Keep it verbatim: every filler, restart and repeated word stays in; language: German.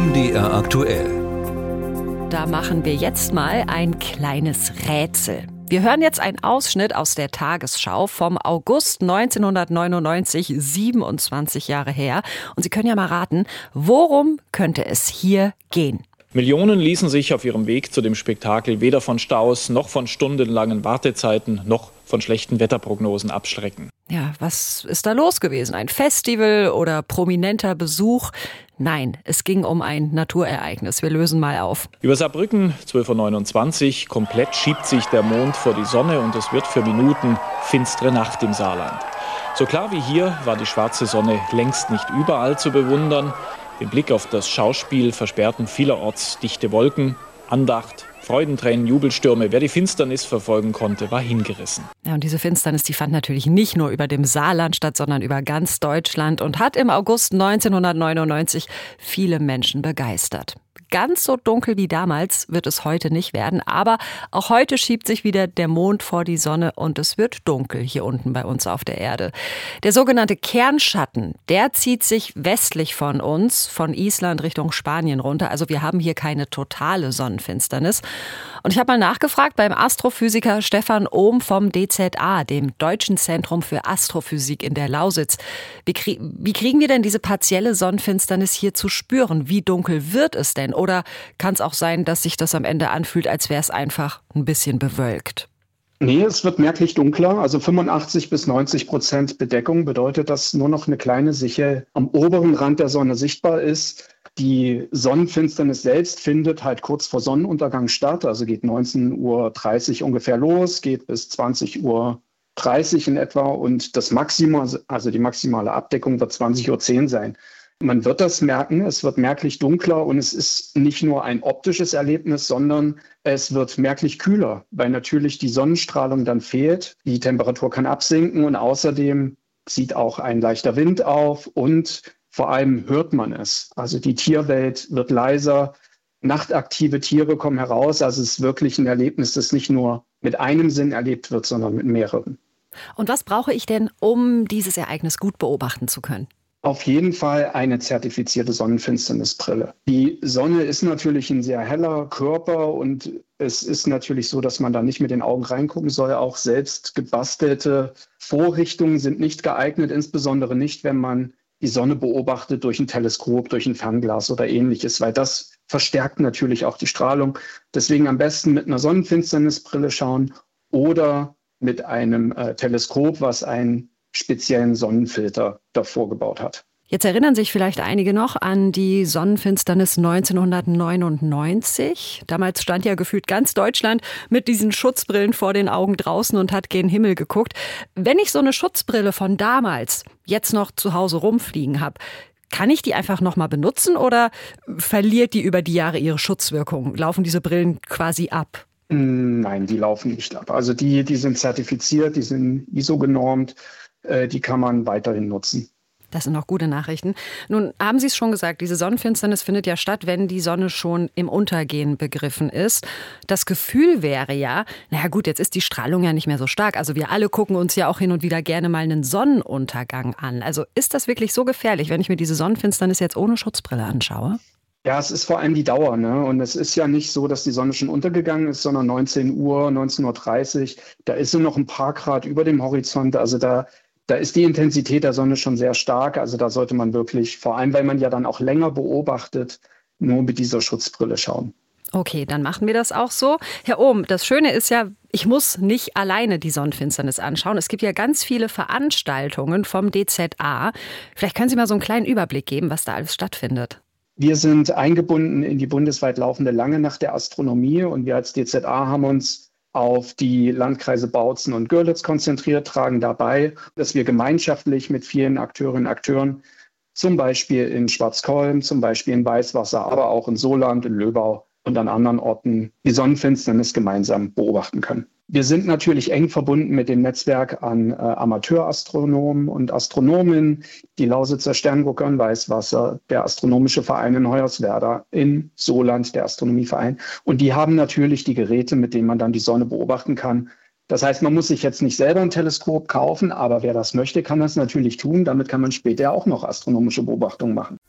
M D R aktuell. Da machen wir jetzt mal ein kleines Rätsel. Wir hören jetzt einen Ausschnitt aus der Tagesschau vom August neunzehnhundertneunundneunzig, siebenundzwanzig Jahre her. Und Sie können ja mal raten, worum könnte es hier gehen? Millionen ließen sich auf ihrem Weg zu dem Spektakel weder von Staus noch von stundenlangen Wartezeiten noch von schlechten Wetterprognosen abschrecken. Ja, was ist da los gewesen? Ein Festival oder prominenter Besuch? Nein, es ging um ein Naturereignis. Wir lösen mal auf. Über Saarbrücken, zwölf Uhr neunundzwanzig, komplett schiebt sich der Mond vor die Sonne und es wird für Minuten finstere Nacht im Saarland. So klar wie hier war die schwarze Sonne längst nicht überall zu bewundern. Den Blick auf das Schauspiel versperrten vielerorts dichte Wolken, Andacht, Freudentränen, Jubelstürme. Wer die Finsternis verfolgen konnte, war hingerissen. Ja, und diese Finsternis, die fand natürlich nicht nur über dem Saarland statt, sondern über ganz Deutschland und hat im August neunzehnhundertneunundneunzig viele Menschen begeistert. Ganz so dunkel wie damals wird es heute nicht werden, aber auch heute schiebt sich wieder der Mond vor die Sonne und es wird dunkel hier unten bei uns auf der Erde. Der sogenannte Kernschatten, der zieht sich westlich von uns, von Island Richtung Spanien runter. Also wir haben hier keine totale Sonnenfinsternis. Und ich habe mal nachgefragt beim Astrophysiker Stefan Ohm vom D Z A, dem Deutschen Zentrum für Astrophysik in der Lausitz. Wie, krie- wie kriegen wir denn diese partielle Sonnenfinsternis hier zu spüren? Wie dunkel wird es denn? Oder kann es auch sein, dass sich das am Ende anfühlt, als wäre es einfach ein bisschen bewölkt? Nee, es wird merklich dunkler. Also fünfundachtzig bis neunzig Prozent Bedeckung bedeutet, dass nur noch eine kleine Sichel am oberen Rand der Sonne sichtbar ist. Die Sonnenfinsternis selbst findet halt kurz vor Sonnenuntergang statt. Also geht neunzehn Uhr dreißig ungefähr los, geht bis zwanzig Uhr dreißig in etwa. Und das Maximum, also die maximale Abdeckung wird zwanzig Uhr zehn sein. Man wird das merken, es wird merklich dunkler und es ist nicht nur ein optisches Erlebnis, sondern es wird merklich kühler, weil natürlich die Sonnenstrahlung dann fehlt. Die Temperatur kann absinken und außerdem zieht auch ein leichter Wind auf und vor allem hört man es. Also die Tierwelt wird leiser, nachtaktive Tiere kommen heraus. Also es ist wirklich ein Erlebnis, das nicht nur mit einem Sinn erlebt wird, sondern mit mehreren. Und was brauche ich denn, um dieses Ereignis gut beobachten zu können? Auf jeden Fall eine zertifizierte Sonnenfinsternisbrille. Die Sonne ist natürlich ein sehr heller Körper und es ist natürlich so, dass man da nicht mit den Augen reingucken soll. Auch selbst gebastelte Vorrichtungen sind nicht geeignet, insbesondere nicht, wenn man die Sonne beobachtet durch ein Teleskop, durch ein Fernglas oder ähnliches, weil das verstärkt natürlich auch die Strahlung. Deswegen am besten mit einer Sonnenfinsternisbrille schauen oder mit einem äh, Teleskop, was einen speziellen Sonnenfilter davor gebaut hat. Jetzt erinnern sich vielleicht einige noch an die Sonnenfinsternis neunzehnhundertneunundneunzig. Damals stand ja gefühlt ganz Deutschland mit diesen Schutzbrillen vor den Augen draußen und hat gen Himmel geguckt. Wenn ich so eine Schutzbrille von damals jetzt noch zu Hause rumfliegen habe, kann ich die einfach noch mal benutzen oder verliert die über die Jahre ihre Schutzwirkung? Laufen diese Brillen quasi ab? Nein, die laufen nicht ab. Also die, die sind zertifiziert, die sind I S O genormt, äh, die kann man weiterhin nutzen. Das sind auch gute Nachrichten. Nun haben Sie es schon gesagt, diese Sonnenfinsternis findet ja statt, wenn die Sonne schon im Untergehen begriffen ist. Das Gefühl wäre ja, naja gut, jetzt ist die Strahlung ja nicht mehr so stark. Also wir alle gucken uns ja auch hin und wieder gerne mal einen Sonnenuntergang an. Also ist das wirklich so gefährlich, wenn ich mir diese Sonnenfinsternis jetzt ohne Schutzbrille anschaue? Ja, es ist vor allem die Dauer, ne? Und es ist ja nicht so, dass die Sonne schon untergegangen ist, sondern neunzehn Uhr, neunzehn Uhr dreißig, da ist sie noch ein paar Grad über dem Horizont. Also da, da ist die Intensität der Sonne schon sehr stark. Also da sollte man wirklich, vor allem weil man ja dann auch länger beobachtet, nur mit dieser Schutzbrille schauen. Okay, dann machen wir das auch so. Herr Ohm, das Schöne ist ja, ich muss nicht alleine die Sonnenfinsternis anschauen. Es gibt ja ganz viele Veranstaltungen vom D Z A. Vielleicht können Sie mal so einen kleinen Überblick geben, was da alles stattfindet. Wir sind eingebunden in die bundesweit laufende Lange Nacht der Astronomie und wir als D Z A haben uns auf die Landkreise Bautzen und Görlitz konzentriert, tragen dabei, dass wir gemeinschaftlich mit vielen Akteurinnen und Akteuren, zum Beispiel in Schwarzkolm, zum Beispiel in Weißwasser, aber auch in Soland, in Löbau und an anderen Orten die Sonnenfinsternis gemeinsam beobachten können. Wir sind natürlich eng verbunden mit dem Netzwerk an äh, Amateurastronomen und Astronomen, die Lausitzer Sterngucker in Weißwasser, der Astronomische Verein in Hoyerswerda, in Soland, der Astronomieverein. Und die haben natürlich die Geräte, mit denen man dann die Sonne beobachten kann. Das heißt, man muss sich jetzt nicht selber ein Teleskop kaufen, aber wer das möchte, kann das natürlich tun. Damit kann man später auch noch astronomische Beobachtungen machen.